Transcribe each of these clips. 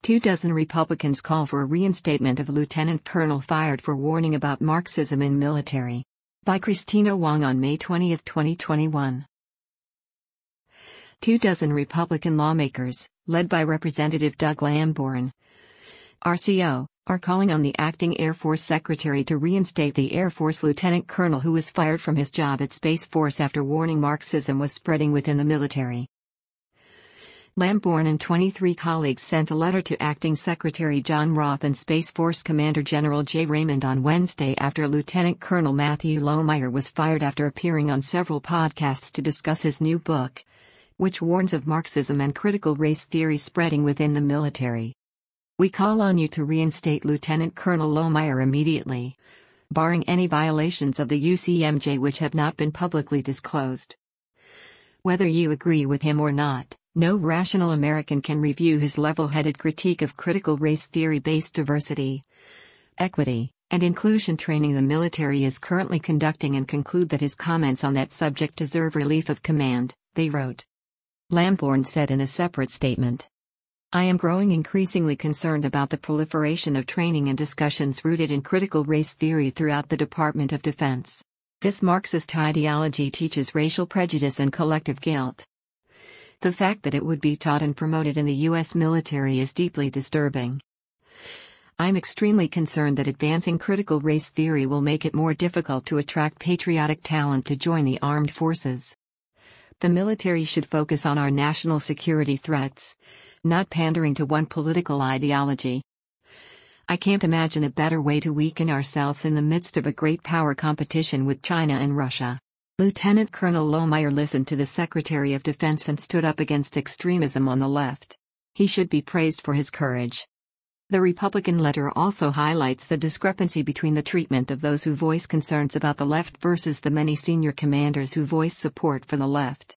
24 Republicans call for a reinstatement of lieutenant colonel fired for warning about Marxism in military. By Christina Wong on May 20, 2021. 24 Republican lawmakers, led by Representative Doug Lamborn, RCO, are calling on the acting Air Force Secretary to reinstate the Air Force lieutenant colonel who was fired from his job at Space Force after warning Marxism was spreading within the military. Lamborn and 23 colleagues sent a letter to Acting Secretary John Roth and Space Force Commander General Jay Raymond on Wednesday after Lieutenant Colonel Matthew Lohmeyer was fired after appearing on several podcasts to discuss his new book, which warns of Marxism and critical race theory spreading within the military. We call on you to reinstate Lieutenant Colonel Lohmeyer immediately, barring any violations of the UCMJ which have not been publicly disclosed. Whether you agree with him or not, no rational American can review his level-headed critique of critical race theory-based diversity, equity, and inclusion training the military is currently conducting and conclude that his comments on that subject deserve relief of command, they wrote. Lamborn said in a separate statement. I am growing increasingly concerned about the proliferation of training and discussions rooted in critical race theory throughout the Department of Defense. This Marxist ideology teaches racial prejudice and collective guilt. The fact that it would be taught and promoted in the U.S. military is deeply disturbing. I'm extremely concerned that advancing critical race theory will make it more difficult to attract patriotic talent to join the armed forces. The military should focus on our national security threats, not pandering to one political ideology. I can't imagine a better way to weaken ourselves in the midst of a great power competition with China and Russia. Lieutenant Colonel Lohmeyer listened to the Secretary of Defense and stood up against extremism on the left. He should be praised for his courage. The Republican letter also highlights the discrepancy between the treatment of those who voice concerns about the left versus the many senior commanders who voice support for the left.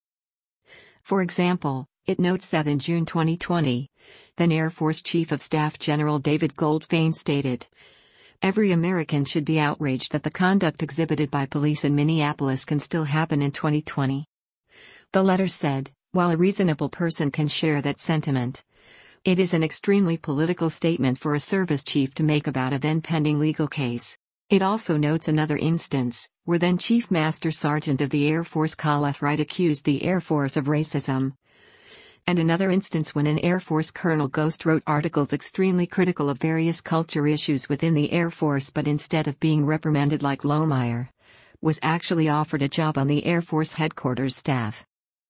For example, it notes that in June 2020, then Air Force Chief of Staff General David Goldfein stated, "Every American should be outraged that the conduct exhibited by police in Minneapolis can still happen in 2020. The letter said, while a reasonable person can share that sentiment, it is an extremely political statement for a service chief to make about a then-pending legal case. It also notes another instance, where then Chief Master Sergeant of the Air Force Coleth Wright accused the Air Force of racism. And another instance when an Air Force colonel ghost wrote articles extremely critical of various culture issues within the Air Force but instead of being reprimanded like Lohmeyer, was actually offered a job on the Air Force headquarters staff."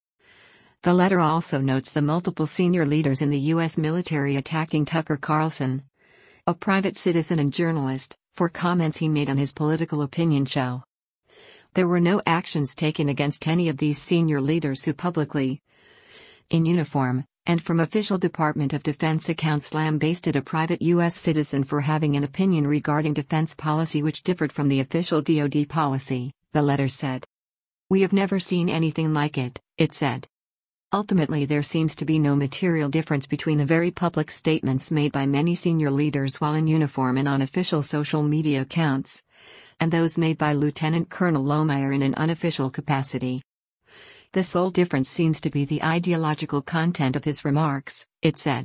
The letter also notes the multiple senior leaders in the U.S. military attacking Tucker Carlson, a private citizen and journalist, for comments he made on his political opinion show. There were no actions taken against any of these senior leaders who publicly, in uniform, and from official Department of Defense accounts lambasted a private U.S. citizen for having an opinion regarding defense policy which differed from the official DoD policy, the letter said. "We have never seen anything like it," it said. Ultimately, there seems to be no material difference between the very public statements made by many senior leaders while in uniform and on official social media accounts, and those made by Lieutenant Colonel Lohmeyer in an unofficial capacity. The sole difference seems to be the ideological content of his remarks, it said.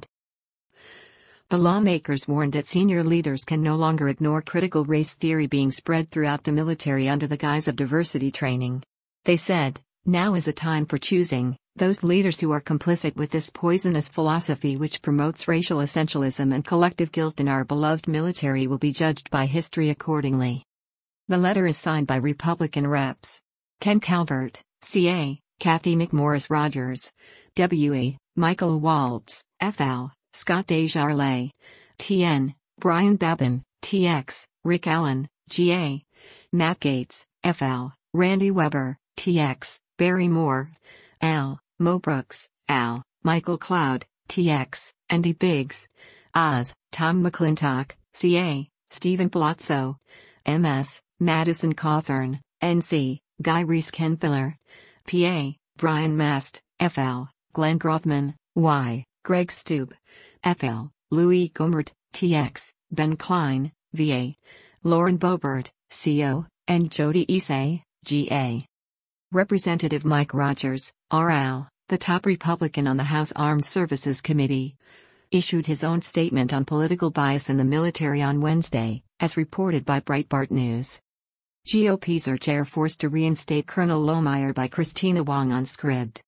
The lawmakers warned that senior leaders can no longer ignore critical race theory being spread throughout the military under the guise of diversity training. They said, "Now is a time for choosing. Those leaders who are complicit with this poisonous philosophy which promotes racial essentialism and collective guilt in our beloved military will be judged by history accordingly." The letter is signed by Republican reps Ken Calvert, CA, Kathy McMorris Rogers, WE, Michael Waltz, FL, Scott Desjardins, TN, Brian Babin, TX, Rick Allen, GA, Matt Gates, FL, Randy Weber, TX, Barry Moore, Al, Mo Brooks, Al, Michael Cloud, TX, Andy Biggs, Oz, Tom McClintock, CA, Stephen Palazzo, MS, Madison Cawthorn, NC, Guy Reese-Kenfiller, PA, Brian Mast, FL, Glenn Grothman, Y, Greg Stube, FL, Louis Gohmert, TX, Ben Klein, VA, Lauren Boebert, CO, and Jody Isay, GA. Representative Mike Rogers, RL, the top Republican on the House Armed Services Committee, issued his own statement on political bias in the military on Wednesday, as reported by Breitbart News. GOP's urge Air Force to reinstate Colonel Lohmeyer by Christina Wong on Scribd.